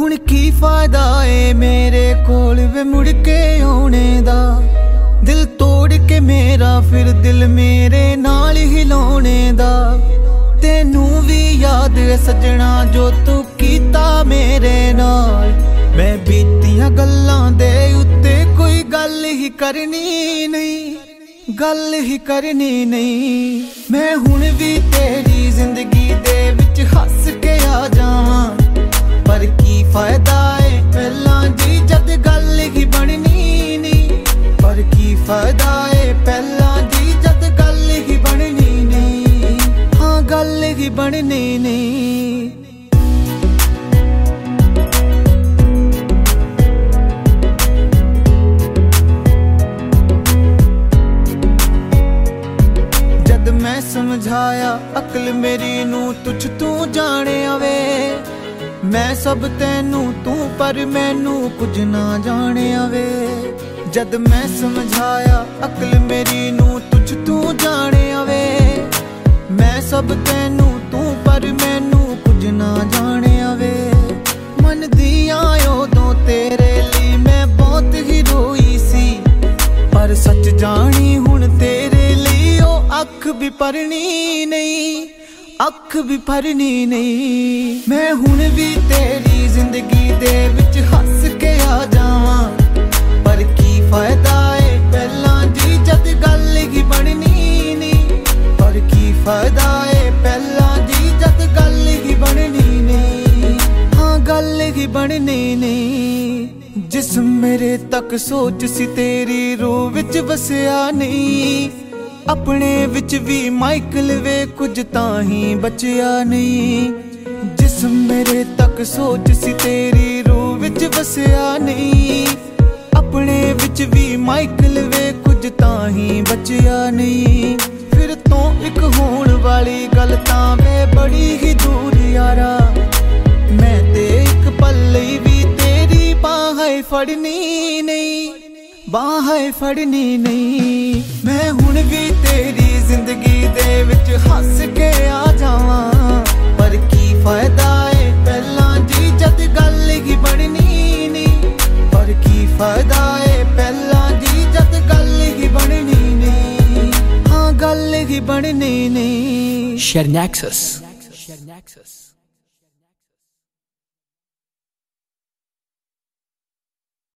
हुण की फायदा ए मेरे कोल वे मुड़ के आने दा। दिल तोड़ के मेरा फिर दिल मेरे नाल हिलाने दा। तेनू भी याद है सजना जो तू कीता मेरे नाल। मैं बीतियां गल्लां दे उत्ते कोई गल ही करनी नहीं, गल ही करनी नहीं। मैं हुण भी तेरी जिंदगी दे विच हस के आ जावां, पर की फायदा है पहलां जी जद गल ही बननी नहीं। पर की फायदा है पहलां जी जद गल ही बननी नहीं। हाँ गल ही बननी नहीं। जद मैं समझाया अकल मेरी नू तुझ तू जाने आवे। मैं सब तैनू तू पर मैनू कुछ ना जाने आवे। जद मैं समझाया अकल मेरी नू तुझ तू जाने आवे। मैं सब तैनू तू पर मैनू कुछ ना जाने आवे। मन दिया उदों तेरे लिए मैं बहुत ही रोई सी, पर सच जानी हुण तेरे लिए ओ अख भी भरनी नहीं, अख भी भरनी नहीं। मैं हुण भी तेरी जिंदगी दे विच हस के आ जावां, पर की फायदा है पहलां जी जद गल ही बननी नहीं। पर की फायदा है पहलां जी जद गल ही बननी नहीं। हाँ गल ही बननी नहीं। जिस्म मेरे तक सोच सी तेरी रूह विच वसिया नहीं। अपने विच भी माइकल वे कुछ तां ही बचिया नहीं। जिस्म मेरे तक सोच सी तेरी रूह विच वसिया नहीं। अपने विच भी माइकल वे कुछ तां ही बचिया नहीं। फिर तो एक होण वाली गल तां वे बड़ी ही दूर यारा। मैं ते एक पल लई भी तेरी बाहें फड़नी नहीं, बाहें फड़नी नहीं। मैं हुण भी तेरी जिंदगी दे विच हस के आ जावां, पर की फायदा है पहलां जी जद गल ही बननी नहीं। पर की फायदा है पहलां जी जद गल ही बननी नहीं। हाँ गल ही बननी नहीं। Sharing Access.